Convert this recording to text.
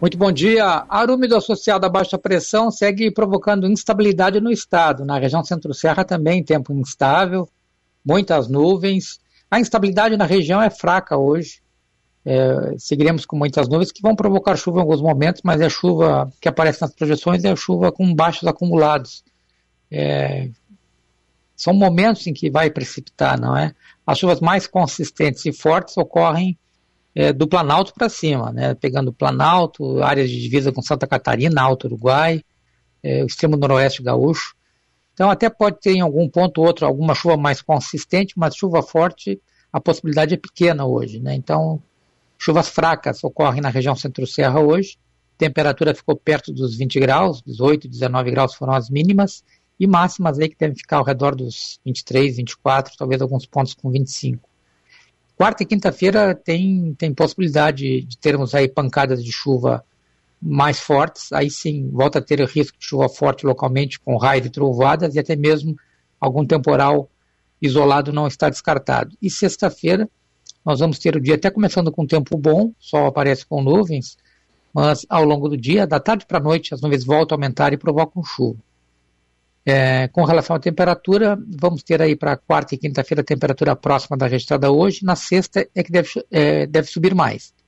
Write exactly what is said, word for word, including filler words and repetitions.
Muito bom dia. Ar úmido associado à baixa pressão segue provocando instabilidade no estado. Na região centro-serra também tempo instável, muitas nuvens. A instabilidade na região é fraca hoje. É, seguiremos com muitas nuvens que vão provocar chuva em alguns momentos, mas a chuva que aparece nas projeções é a chuva com baixos acumulados. É, são momentos em que vai precipitar, não é? As chuvas mais consistentes e fortes ocorrem É, do Planalto para cima, né? Pegando Planalto, áreas de divisa com Santa Catarina, Alto Uruguai, é, o extremo noroeste gaúcho. Então até pode ter em algum ponto ou outro alguma chuva mais consistente, mas chuva forte, a possibilidade é pequena hoje, né? Então chuvas fracas ocorrem na região centro-serra hoje, temperatura ficou perto dos vinte graus, dezoito, dezenove graus foram as mínimas, e máximas aí que devem ficar ao redor dos vinte e três, vinte e quatro, talvez alguns pontos com vinte e cinco. Quarta e quinta-feira tem, tem possibilidade de termos aí pancadas de chuva mais fortes, aí sim volta a ter o risco de chuva forte localmente com raios e trovoadas e até mesmo algum temporal isolado não está descartado. E sexta-feira nós vamos ter o dia até começando com tempo bom, sol aparece com nuvens, mas ao longo do dia, da tarde para a noite, as nuvens voltam a aumentar e provocam chuva. É, com relação à temperatura, vamos ter aí para quarta e quinta-feira a temperatura próxima da registrada hoje, na sexta é que deve, é, deve subir mais.